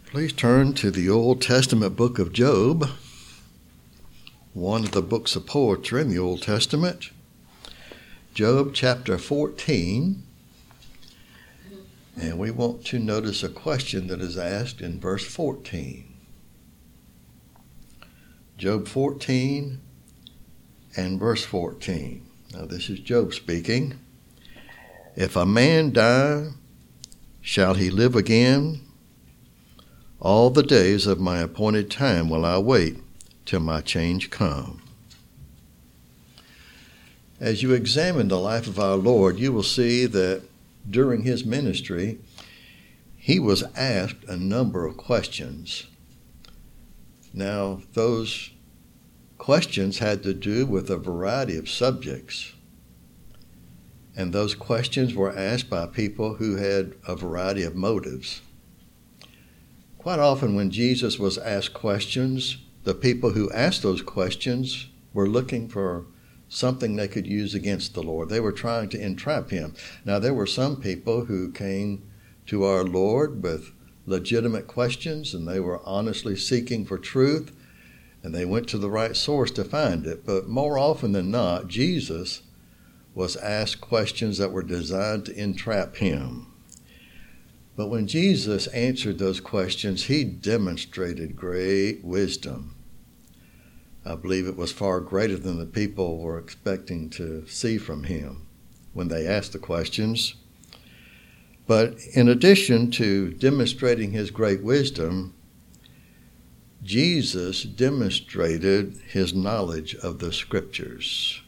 Please turn to the Old Testament book of Job, one of the books of poetry in the Old Testament. Job chapter 14, and we want to notice a question that is asked in verse 14. Job 14 and verse 14. Now this is Job speaking. If a man die, shall he live again? All the days of my appointed time will I wait till my change come. As you examine the life of our Lord, you will see that during his ministry, he was asked a number of questions. Now, those questions had to do with a variety of subjects. And those questions were asked by people who had a variety of motives. Quite often when Jesus was asked questions, the people who asked those questions were looking for something they could use against the Lord. They were trying to entrap him. Now, there were some people who came to our Lord with legitimate questions, and they were honestly seeking for truth, and they went to the right source to find it. But more often than not, Jesus was asked questions that were designed to entrap him. But when Jesus answered those questions, he demonstrated great wisdom. I believe it was far greater than the people were expecting to see from him when they asked the questions. But in addition to demonstrating his great wisdom, Jesus demonstrated his knowledge of the Scriptures.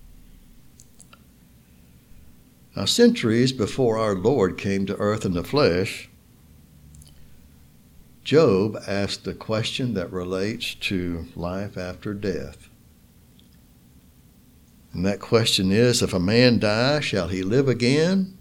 Now, centuries before our Lord came to earth in the flesh, Job asked a question that relates to life after death. And that question is, if a man die, shall he live again?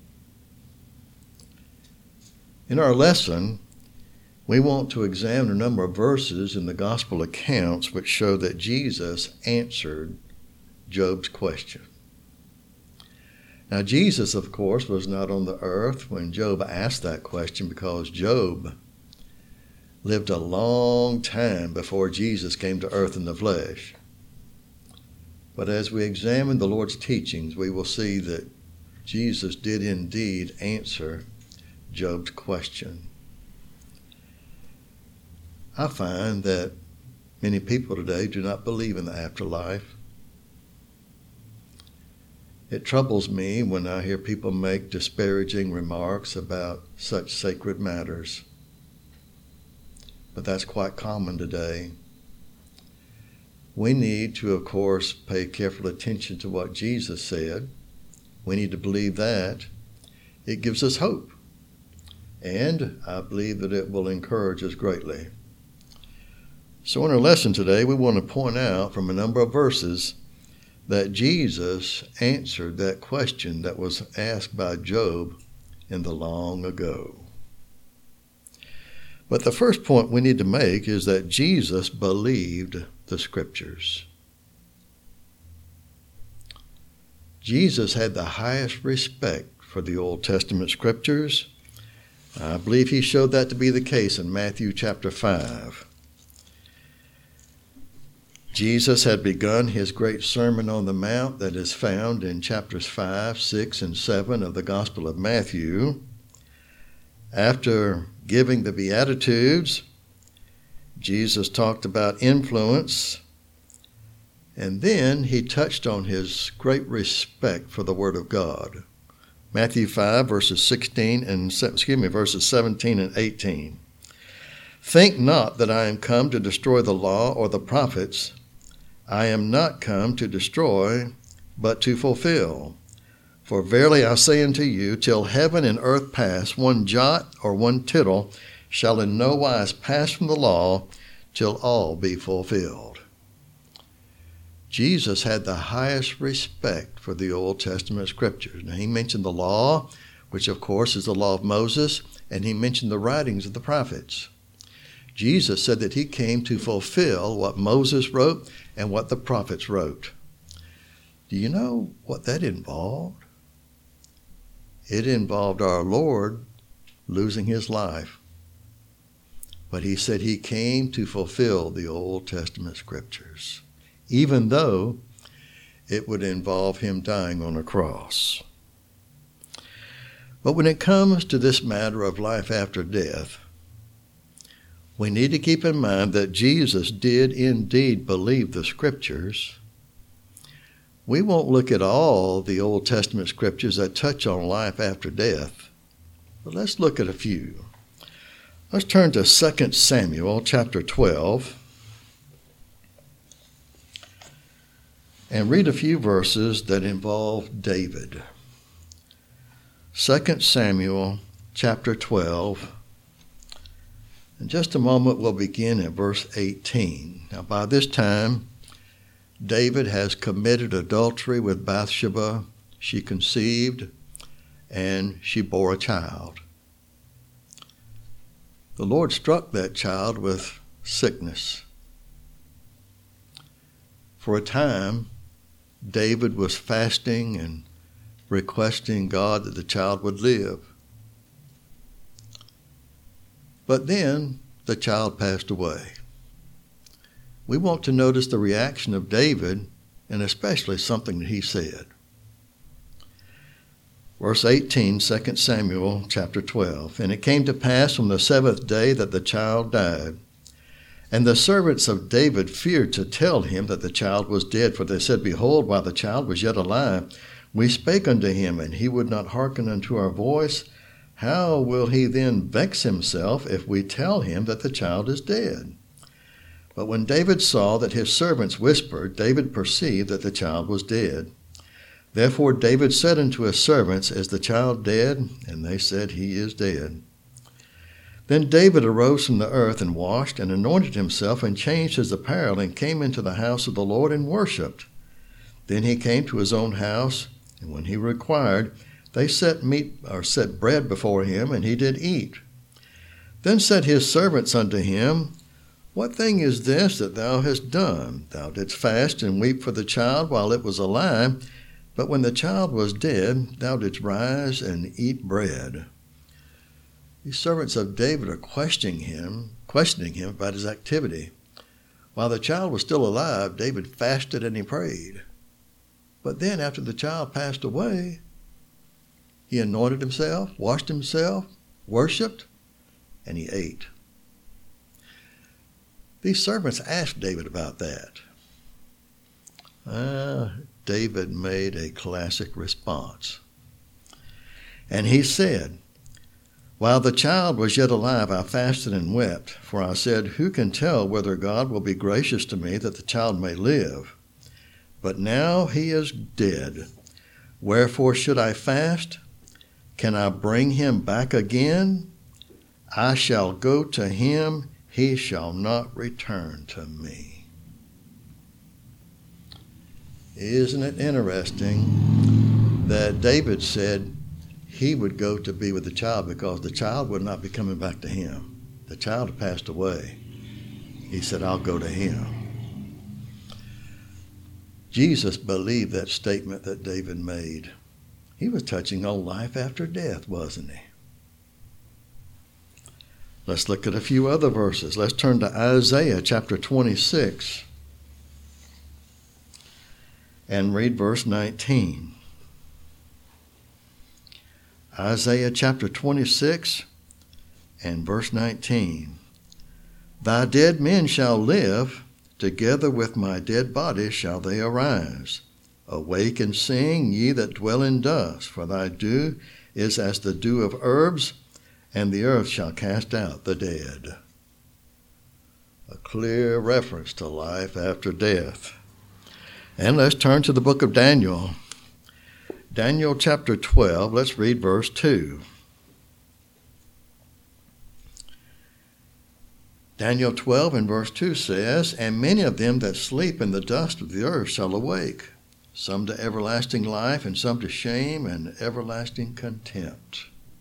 In our lesson, we want to examine a number of verses in the gospel accounts which show that Jesus answered Job's question. Now, Jesus, of course, was not on the earth when Job asked that question, because Job lived a long time before Jesus came to earth in the flesh. But as we examine the Lord's teachings, we will see that Jesus did indeed answer Job's question. I find that many people today do not believe in the afterlife. It troubles me when I hear people make disparaging remarks about such sacred matters. But that's quite common today. We need to, of course, pay careful attention to what Jesus said. We need to believe that. It gives us hope. And I believe that it will encourage us greatly. So in our lesson today, we want to point out from a number of verses that Jesus answered that question that was asked by Job in the long ago. But the first point we need to make is that Jesus believed the Scriptures. Jesus had the highest respect for the Old Testament Scriptures. I believe he showed that to be the case in Matthew chapter 5. Jesus had begun his great Sermon on the Mount that is found in chapters 5, 6, and 7 of the Gospel of Matthew. After giving the Beatitudes, Jesus talked about influence, and then he touched on his great respect for the Word of God. Matthew 5, verses 17 and 18. Think not that I am come to destroy the law or the prophets. I am not come to destroy, but to fulfill. For verily I say unto you, till heaven and earth pass, one jot or one tittle shall in no wise pass from the law, till all be fulfilled. Jesus had the highest respect for the Old Testament Scriptures. Now, he mentioned the law, which of course is the law of Moses, and he mentioned the writings of the prophets. Jesus said that he came to fulfill what Moses wrote and what the prophets wrote. Do you know what that involved? It involved our Lord losing his life. But he said he came to fulfill the Old Testament scriptures, even though it would involve him dying on a cross. But when it comes to this matter of life after death, we need to keep in mind that Jesus did indeed believe the scriptures. We won't look at all the Old Testament scriptures that touch on life after death, but let's look at a few. Let's turn to 2 Samuel chapter 12 and read a few verses that involve David. 2 Samuel chapter 12. In just a moment, we'll begin at verse 18. Now, by this time, David has committed adultery with Bathsheba. She conceived, and she bore a child. The Lord struck that child with sickness. For a time, David was fasting and requesting God that the child would live. But then the child passed away. We want to notice the reaction of David, and especially something that he said. Verse 18, 2 Samuel chapter 12. And it came to pass on the 7th day that the child died. And the servants of David feared to tell him that the child was dead, for they said, Behold, while the child was yet alive, we spake unto him, and he would not hearken unto our voice. How will he then vex himself if we tell him that the child is dead? But when David saw that his servants whispered, David perceived that the child was dead. Therefore David said unto his servants, Is the child dead? And they said, He is dead. Then David arose from the earth and washed and anointed himself and changed his apparel and came into the house of the Lord and worshipped. Then he came to his own house, and when he required, they set bread before him, and he did eat. Then said his servants unto him, What thing is this that thou hast done? Thou didst fast and weep for the child while it was alive, but when the child was dead, thou didst rise and eat bread. These servants of David are questioning him about his activity. While the child was still alive, David fasted and he prayed. But then after the child passed away, he anointed himself, washed himself, worshipped, and he ate. These servants asked David about that. David made a classic response. And he said, While the child was yet alive, I fasted and wept, for I said, Who can tell whether God will be gracious to me that the child may live? But now he is dead. Wherefore should I fast? Can I bring him back again? I shall go to him, he shall not return to me. Isn't it interesting that David said he would go to be with the child because the child would not be coming back to him. The child had passed away. He said, I'll go to him. Jesus believed that statement that David made. He was touching on life after death, wasn't he? Let's look at a few other verses. Let's turn to Isaiah chapter 26 and read verse 19. Isaiah chapter 26 and verse 19. Thy dead men shall live, together with my dead body shall they arise. Awake and sing, ye that dwell in dust, for thy dew is as the dew of herbs, and the earth shall cast out the dead. A clear reference to life after death. And let's turn to the book of Daniel. Daniel chapter 12, let's read verse 2. Daniel 12 and verse 2 says, And many of them that sleep in the dust of the earth shall awake, some to everlasting life, and some to shame and everlasting contempt.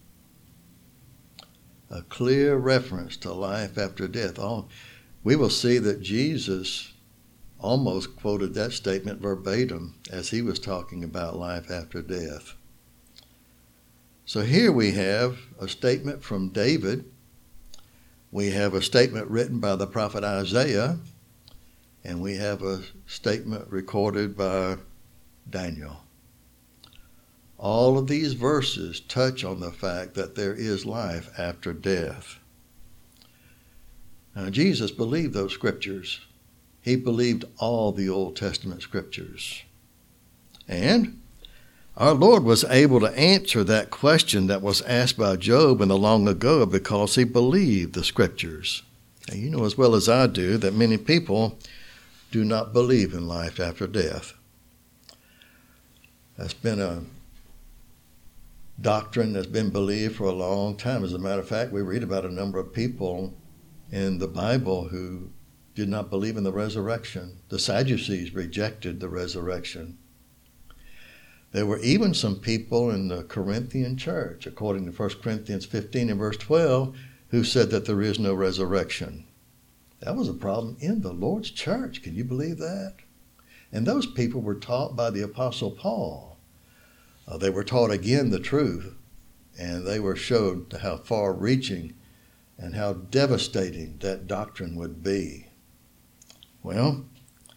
A clear reference to life after death. We will see that Jesus almost quoted that statement verbatim as he was talking about life after death. So here we have a statement from David We have a statement written by the prophet Isaiah, and we have a statement recorded by Daniel. All of these verses touch on the fact that there is life after death. Now, Jesus believed those scriptures. He believed all the Old Testament scriptures. And our Lord was able to answer that question that was asked by Job in the long ago because he believed the scriptures. And you know as well as I do that many people do not believe in life after death. That's been a doctrine that's been believed for a long time. As a matter of fact, we read about a number of people in the Bible who did not believe in the resurrection. The Sadducees rejected the resurrection. There were even some people in the Corinthian church, according to 1 Corinthians 15 and verse 12, who said that there is no resurrection. That was a problem in the Lord's church. Can you believe that? And those people were taught by the Apostle Paul. They were taught again the truth, and they were showed how far-reaching and how devastating that doctrine would be. Well,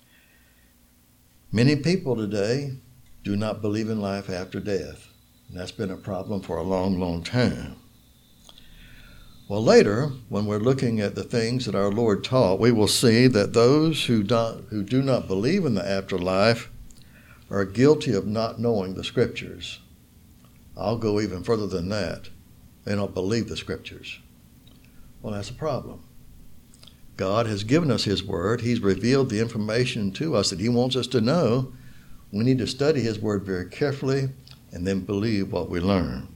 many people today do not believe in life after death, and that's been a problem for a long, long time. Well, later, when we're looking at the things that our Lord taught, we will see that those who do not believe in the afterlife are guilty of not knowing the Scriptures. I'll go even further than that. They don't believe the Scriptures. Well, that's a problem. God has given us His Word. He's revealed the information to us that He wants us to know. We need to study His Word very carefully and then believe what we learn.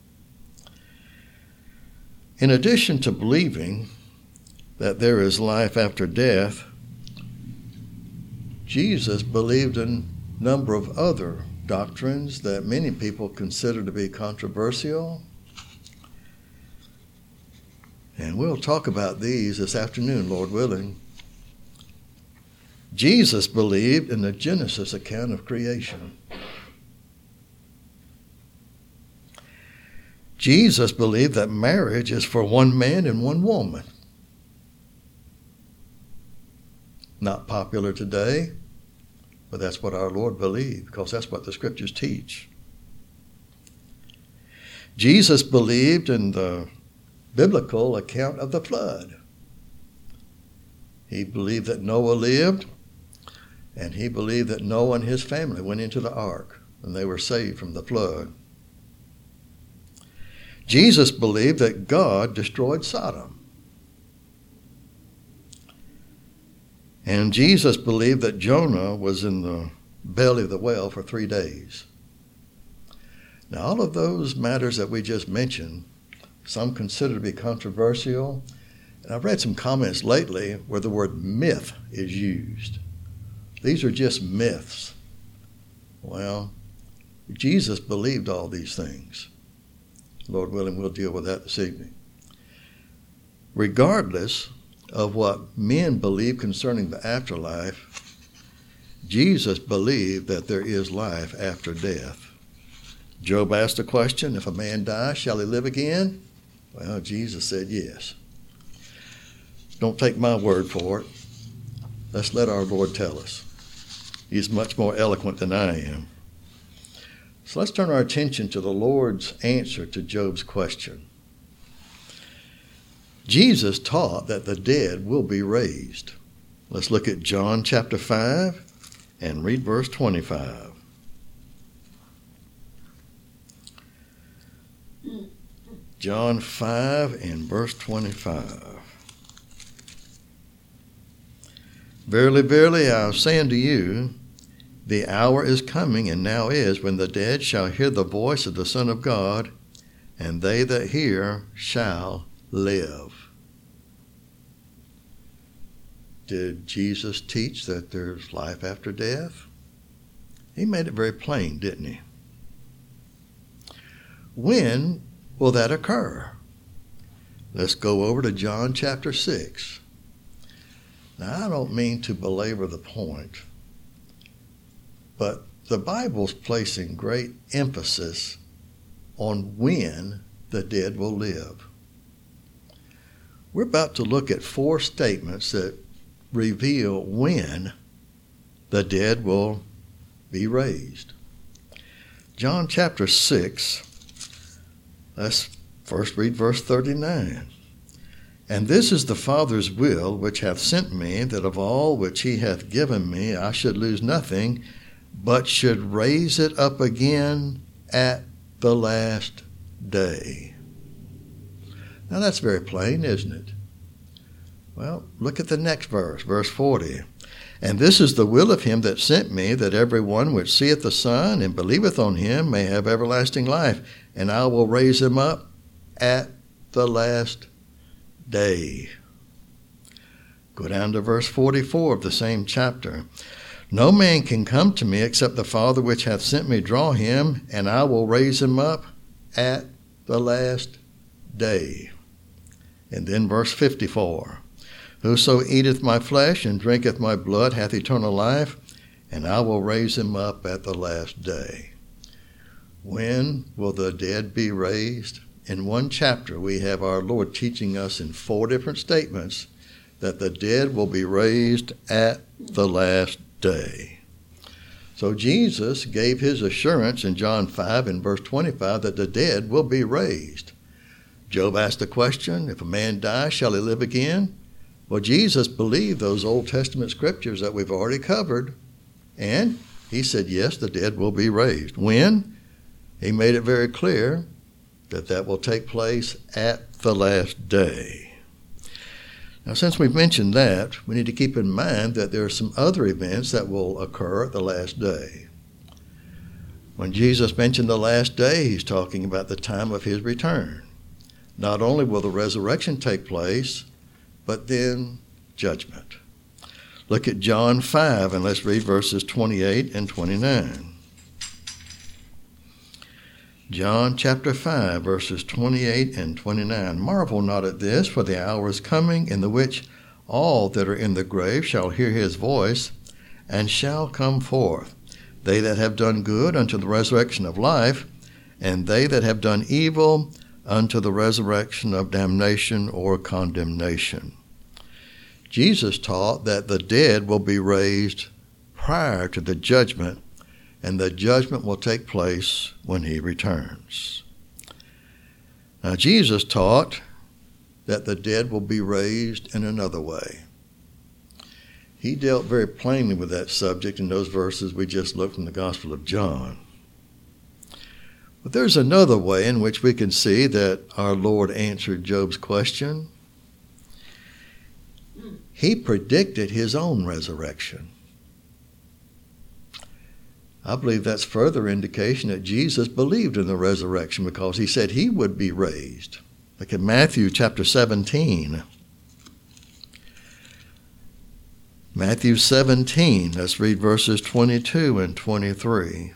In addition to believing that there is life after death, Jesus believed in a number of other doctrines that many people consider to be controversial. And we'll talk about these this afternoon, Lord willing. Jesus believed in the Genesis account of creation. Jesus believed that marriage is for one man and one woman. Not popular today, but that's what our Lord believed, because that's what the Scriptures teach. Jesus believed in the biblical account of the flood. He believed that Noah lived, and he believed that Noah and his family went into the ark, and they were saved from the flood. Jesus believed that God destroyed Sodom. And Jesus believed that Jonah was in the belly of the whale for 3 days. Now, all of those matters that we just mentioned, some consider to be controversial. And I've read some comments lately where the word myth is used. These are just myths. Well, Jesus believed all these things. Lord willing, we'll deal with that this evening. Regardless of what men believe concerning the afterlife, Jesus believed that there is life after death. Job asked the question, if a man dies, shall he live again? Well, Jesus said yes. Don't take my word for it. Let's let our Lord tell us. He's much more eloquent than I am. So let's turn our attention to the Lord's answer to Job's question. Jesus taught that the dead will be raised. Let's look at John chapter 5 and read verse 25. John 5 and verse 25. Verily, verily, I say unto you, the hour is coming, and now is, when the dead shall hear the voice of the Son of God, and they that hear shall live. Did Jesus teach that there's life after death? He made it very plain, didn't he? When will that occur? Let's go over to John chapter 6. Now, I don't mean to belabor the point, but the Bible's placing great emphasis on when the dead will live. We're about to look at 4 statements that reveal when the dead will be raised. John chapter 6, let's first read verse 39. And this is the Father's will which hath sent me, that of all which he hath given me I should lose nothing, but should raise it up again at the last day. Now that's very plain, isn't it? Well, look at the next verse, verse 40. And this is the will of him that sent me, that every one which seeth the Son and believeth on him may have everlasting life, and I will raise him up at the last day. Go down to verse 44 of the same chapter. No man can come to me except the Father which hath sent me draw him, and I will raise him up at the last day. And then verse 54. Whoso eateth my flesh and drinketh my blood hath eternal life, and I will raise him up at the last day. When will the dead be raised? In one chapter, we have our Lord teaching us in 4 different statements that the dead will be raised at the last day. So Jesus gave his assurance in John 5 and verse 25 that the dead will be raised. Job asked the question, if a man dies, shall he live again? Well, Jesus believed those Old Testament scriptures that we've already covered, and he said, yes, the dead will be raised. When? He made it very clear that that will take place at the last day. Now, since we've mentioned that, we need to keep in mind that there are some other events that will occur at the last day. When Jesus mentioned the last day, he's talking about the time of his return. Not only will the resurrection take place, but then judgment. Look at John 5, and let's read verses 28 and 29. John chapter 5, verses 28 and 29. Marvel not at this, for the hour is coming in the which all that are in the grave shall hear his voice, and shall come forth. They that have done good unto the resurrection of life, and they that have done evil unto the resurrection of damnation or condemnation. Jesus taught that the dead will be raised prior to the judgment, and the judgment will take place when he returns. Now, Jesus taught that the dead will be raised in another way. He dealt very plainly with that subject in those verses we just looked from the Gospel of John. But there's another way in which we can see that our Lord answered Job's question. He predicted his own resurrection. I believe that's further indication that Jesus believed in the resurrection because he said he would be raised. Look at Matthew chapter 17. Matthew 17, let's read verses 22 and 23.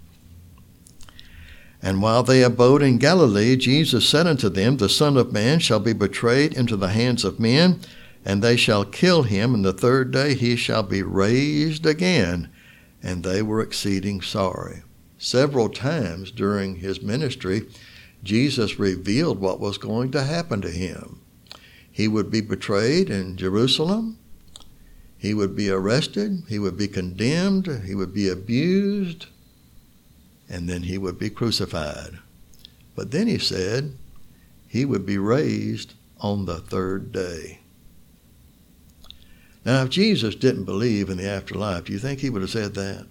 And while they abode in Galilee, Jesus said unto them, the Son of Man shall be betrayed into the hands of men, and they shall kill him, and the 3rd day he shall be raised again. And they were exceeding sorry. Several times during his ministry, Jesus revealed what was going to happen to him. He would be betrayed in Jerusalem. He would be arrested. He would be condemned. He would be abused. And then he would be crucified. But then he said he would be raised on the 3rd day. Now, if Jesus didn't believe in the afterlife, do you think he would have said that?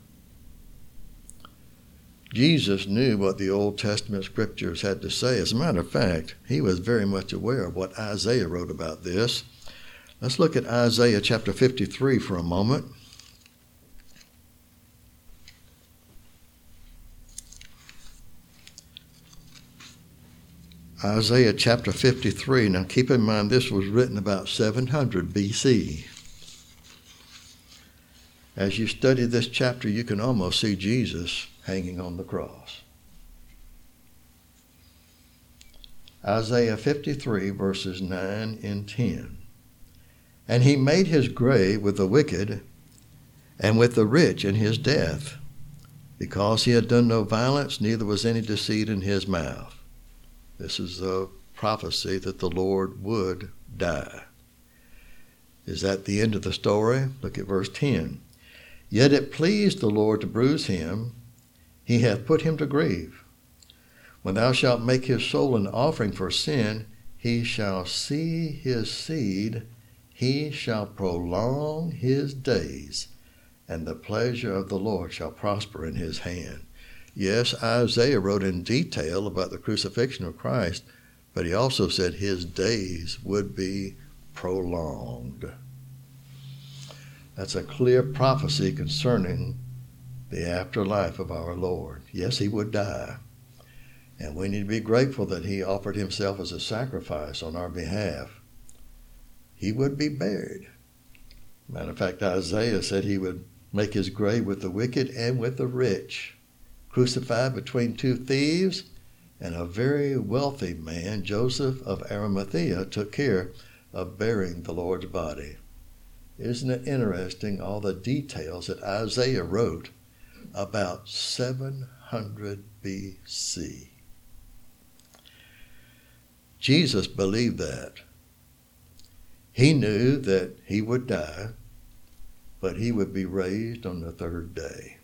Jesus knew what the Old Testament scriptures had to say. As a matter of fact, he was very much aware of what Isaiah wrote about this. Let's look at Isaiah chapter 53 for a moment. Isaiah chapter 53. Now keep in mind this was written about 700 BC. As you study this chapter, you can almost see Jesus hanging on the cross. Isaiah 53, verses 9 and 10. And he made his grave with the wicked and with the rich in his death, because he had done no violence, neither was any deceit in his mouth. This is a prophecy that the Lord would die. Is that the end of the story? Look at verse 10. Yet it pleased the Lord to bruise him. He hath put him to grief. When thou shalt make his soul an offering for sin, he shall see his seed. He shall prolong his days, and the pleasure of the Lord shall prosper in his hand. Yes, Isaiah wrote in detail about the crucifixion of Christ, but he also said his days would be prolonged. That's a clear prophecy concerning the afterlife of our Lord. Yes, he would die. And we need to be grateful that he offered himself as a sacrifice on our behalf. He would be buried. Matter of fact, Isaiah said he would make his grave with the wicked and with the rich, crucified between two thieves, and a very wealthy man, Joseph of Arimathea, took care of burying the Lord's body. Isn't it interesting, all the details that Isaiah wrote about 700 BC? Jesus believed that. He knew that he would die, but he would be raised on the third day.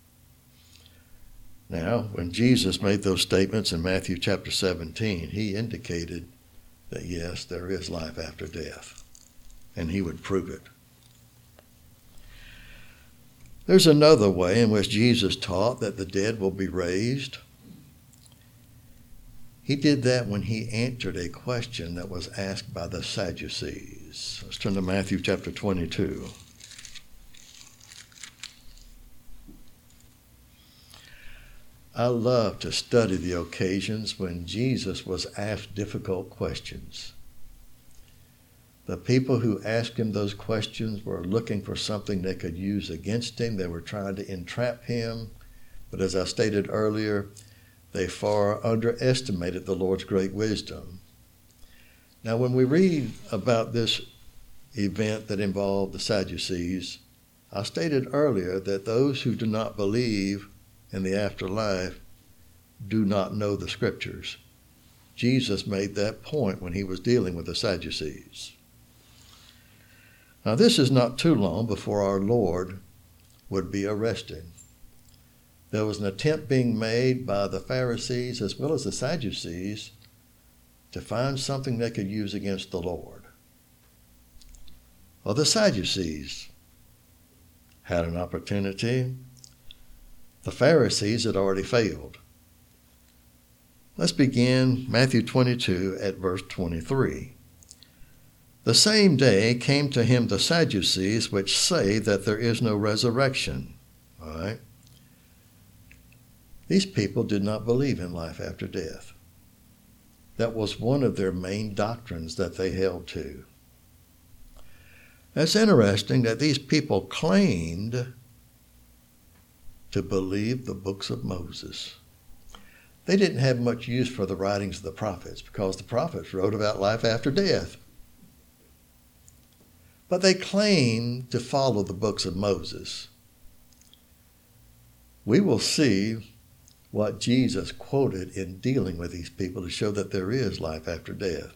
Now, when Jesus made those statements in Matthew chapter 17, he indicated that yes, there is life after death, and he would prove it. There's another way in which Jesus taught that the dead will be raised. He did that when he answered a question that was asked by the Sadducees. Let's turn to Matthew chapter 22. I love to study the occasions when Jesus was asked difficult questions. The people who asked him those questions were looking for something they could use against him. They were trying to entrap him. But as I stated earlier, they far underestimated the Lord's great wisdom. Now, when we read about this event that involved the Sadducees, I stated earlier that those who do not believe in the afterlife do not know the Scriptures. Jesus made that point when he was dealing with the Sadducees. Now, this is not too long before our Lord would be arrested. There was an attempt being made by the Pharisees as well as the Sadducees to find something they could use against the Lord. Well, the Sadducees had an opportunity. The Pharisees had already failed. Let's begin Matthew 22 at verse 23. The same day came to him the Sadducees, which say that there is no resurrection. All right? These people did not believe in life after death. That was one of their main doctrines that they held to. It's interesting that these people claimed to believe the books of Moses. They didn't have much use for the writings of the prophets because the prophets wrote about life after death. But they claimed to follow the books of Moses. We will see what Jesus quoted in dealing with these people to show that there is life after death.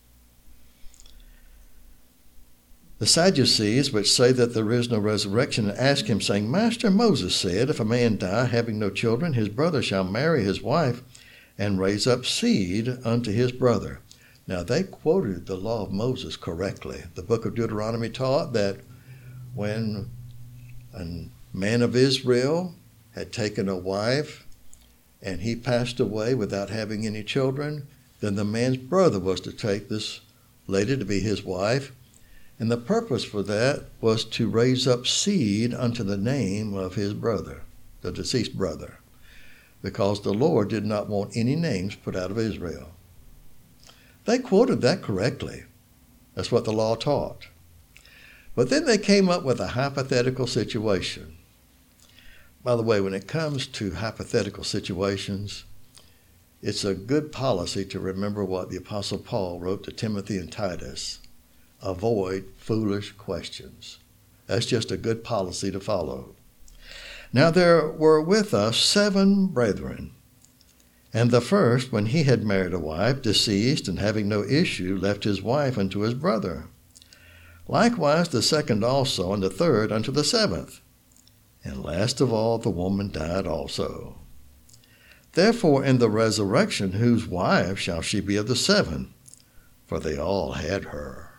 The Sadducees, which say that there is no resurrection, ask him, saying, Master, Moses said, if a man die, having no children, his brother shall marry his wife and raise up seed unto his brother. Now, they quoted the law of Moses correctly. The book of Deuteronomy taught that when a man of Israel had taken a wife and he passed away without having any children, then the man's brother was to take this lady to be his wife. And the purpose for that was to raise up seed unto the name of his brother, the deceased brother, because the Lord did not want any names put out of Israel. They quoted that correctly. That's what the law taught. But then they came up with a hypothetical situation. By the way, when it comes to hypothetical situations, it's a good policy to remember what the Apostle Paul wrote to Timothy and Titus. Avoid foolish questions. That's just a good policy to follow. Now there were with us 7 brethren, And the first, when he had married a wife, deceased, and having no issue, left his wife unto his brother. Likewise the second also, and the third unto the seventh. And last of all the woman died also. Therefore in the resurrection, whose wife shall she be of the seven? For they all had her.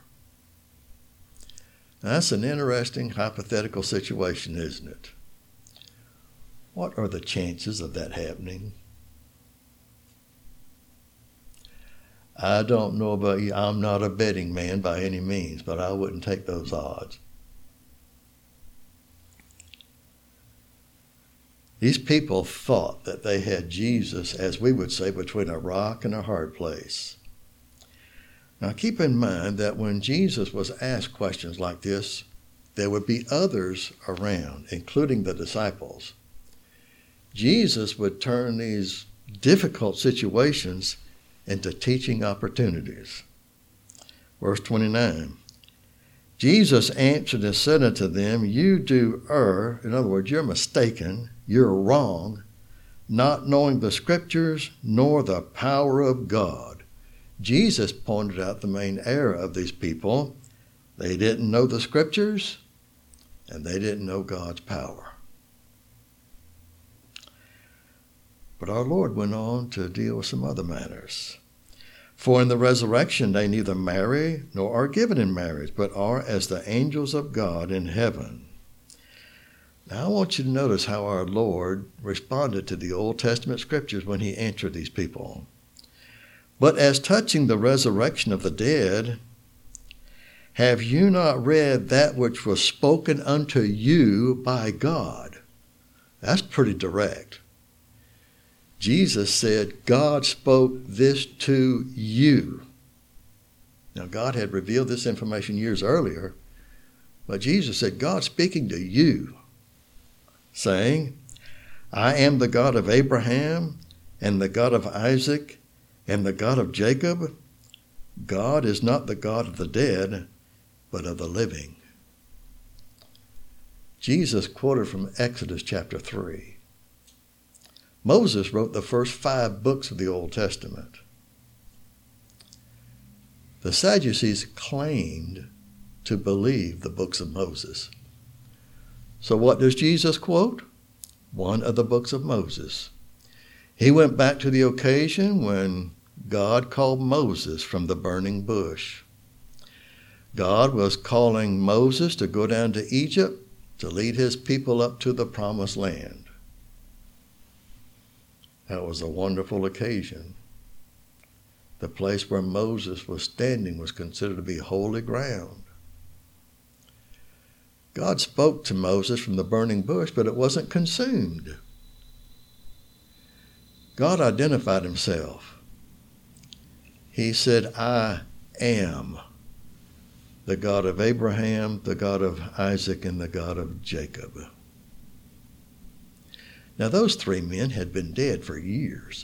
Now, that's an interesting hypothetical situation, isn't it? What are the chances of that happening? I don't know about you. I'm not a betting man by any means, but I wouldn't take those odds. These people thought that they had Jesus, as we would say, between a rock and a hard place. Now keep in mind that when Jesus was asked questions like this, there would be others around, including the disciples. Jesus would turn these difficult situations into teaching opportunities. Verse 29, Jesus answered and said unto them, You do err. In other words, you're mistaken, you're wrong, not knowing the Scriptures nor the power of God. Jesus pointed out the main error of these people. They didn't know the Scriptures, and they didn't know God's power. But our Lord went on to deal with some other matters. For in the resurrection they neither marry nor are given in marriage, but are as the angels of God in heaven. Now I want you to notice how our Lord responded to the Old Testament Scriptures when he answered these people. But as touching the resurrection of the dead, have you not read that which was spoken unto you by God? That's pretty direct. Jesus said, God spoke this to you. Now, God had revealed this information years earlier, but Jesus said, God's speaking to you, saying, I am the God of Abraham and the God of Isaac and the God of Jacob. God is not the God of the dead, but of the living. Jesus quoted from Exodus chapter 3. Moses wrote the first 5 books of the Old Testament. The Sadducees claimed to believe the books of Moses. So what does Jesus quote? One of the books of Moses. He went back to the occasion when God called Moses from the burning bush. God was calling Moses to go down to Egypt to lead his people up to the promised land. That was a wonderful occasion. The place where Moses was standing was considered to be holy ground. God spoke to Moses from the burning bush, but it wasn't consumed. God identified himself. He said, I am the God of Abraham, the God of Isaac, and the God of Jacob. Now, those 3 men had been dead for years.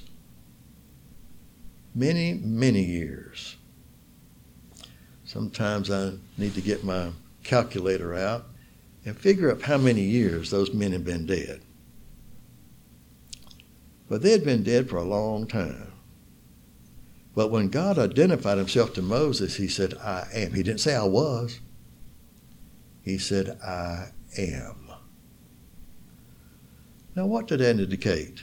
Many, many years. Sometimes I need to get my calculator out and figure out how many years those men had been dead. But they had been dead for a long time. But when God identified himself to Moses, he said, I am. He didn't say I was. He said, I am. Now, what did that indicate?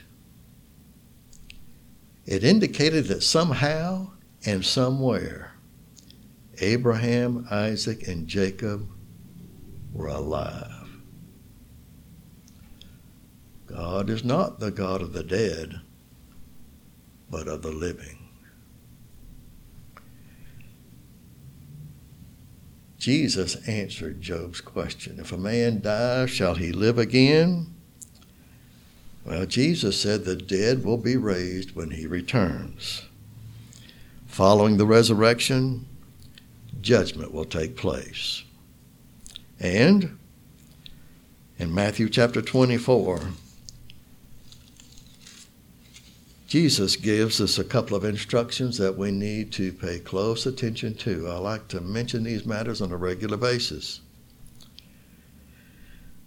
It indicated that somehow and somewhere, Abraham, Isaac, and Jacob were alive. God is not the God of the dead, but of the living. Jesus answered Job's question. If a man dies, shall he live again? Well, Jesus said the dead will be raised when he returns. Following the resurrection, judgment will take place. And in Matthew chapter 24, Jesus gives us a couple of instructions that we need to pay close attention to. I like to mention these matters on a regular basis.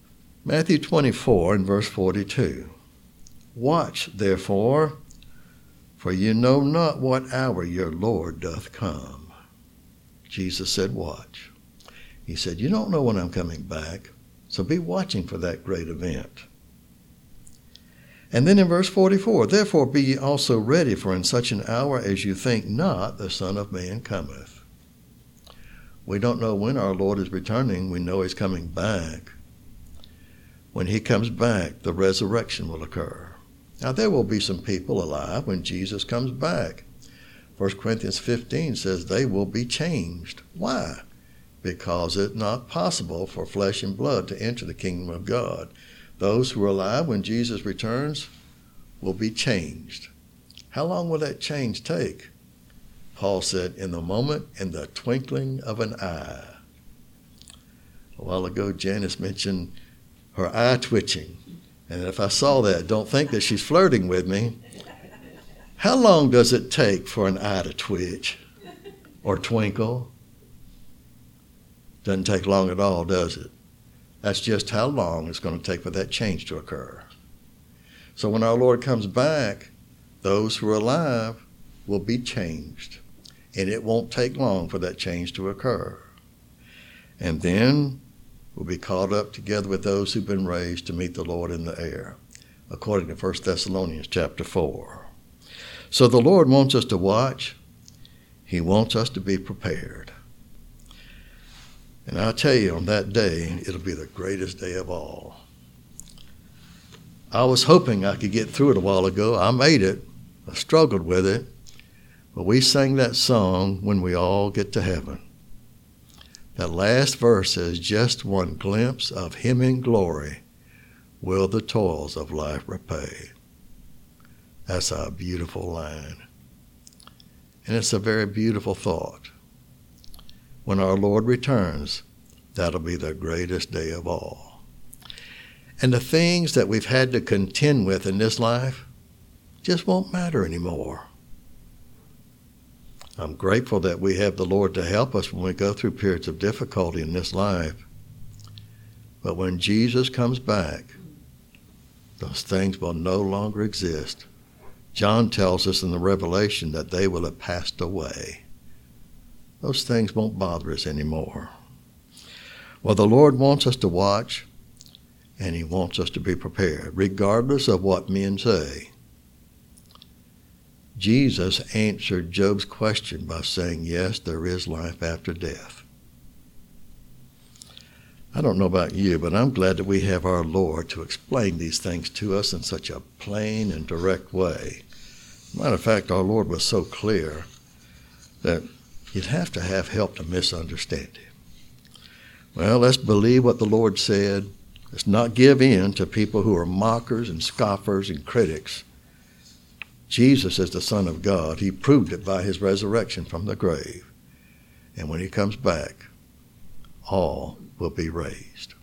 Matthew 24 and verse 42. Watch, therefore, For you know not what hour your Lord doth come. Jesus said, watch. He said, you don't know when I'm coming back, so be watching for that great event. And then in verse 44, therefore be ye also ready, for in such an hour as you think not, the Son of Man cometh. We don't know when our Lord is returning. We know he's coming back. When he comes back, the resurrection will occur. Now, there will be some people alive when Jesus comes back. 1 Corinthians 15 says they will be changed. Why? Because it's not possible for flesh and blood to enter the kingdom of God. Those who are alive when Jesus returns will be changed. How long will that change take? Paul said, in the moment, in the twinkling of an eye. A while ago, Janice mentioned her eye twitching. And if I saw that, don't think that she's flirting with me. How long does it take for an eye to twitch or twinkle? Doesn't take long at all, does it? That's just how long it's going to take for that change to occur. So when our Lord comes back, those who are alive will be changed. And it won't take long for that change to occur. And then we'll be caught up together with those who've been raised to meet the Lord in the air, according to 1 Thessalonians chapter 4. So the Lord wants us to watch. He wants us to be prepared. And I'll tell you, on that day, it'll be the greatest day of all. I was hoping I could get through it a while ago. I made it. I struggled with it. But we sang that song, When We All Get to Heaven. That last verse says, just one glimpse of him in glory will the toils of life repay. That's a beautiful line. And it's a very beautiful thought. When our Lord returns, that'll be the greatest day of all. And the things that we've had to contend with in this life just won't matter anymore. I'm grateful that we have the Lord to help us when we go through periods of difficulty in this life. But when Jesus comes back, those things will no longer exist. John tells us in the Revelation that they will have passed away. Those things won't bother us anymore. Well, the Lord wants us to watch, and he wants us to be prepared, regardless of what men say. Jesus answered Job's question by saying, yes, there is life after death. I don't know about you, but I'm glad that we have our Lord to explain these things to us in such a plain and direct way. Matter of fact, our Lord was so clear that you'd have to have help to misunderstand him. Well, let's believe what the Lord said. Let's not give in to people who are mockers and scoffers and critics. Jesus is the Son of God. He proved it by his resurrection from the grave. And when he comes back, all will be raised.